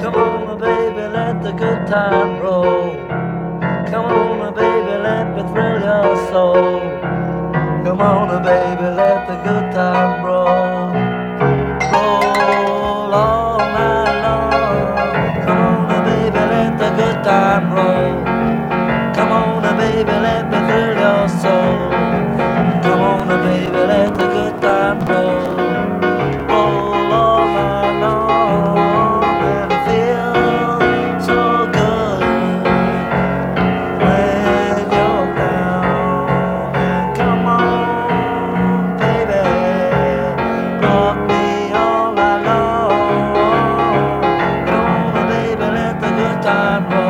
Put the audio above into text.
Come on, baby, let the good time roll. Come on, baby, let me thrill your soul. Come on, baby, let the good time roll. Roll all night long. Come on, baby, let the good time roll. Come on, baby, let me thrill your soul. Come on, baby, let the good time roll. Roll all night long, and it feels so good when you're down. And come on, baby, rock me all night long. Come on, baby, let the good time roll.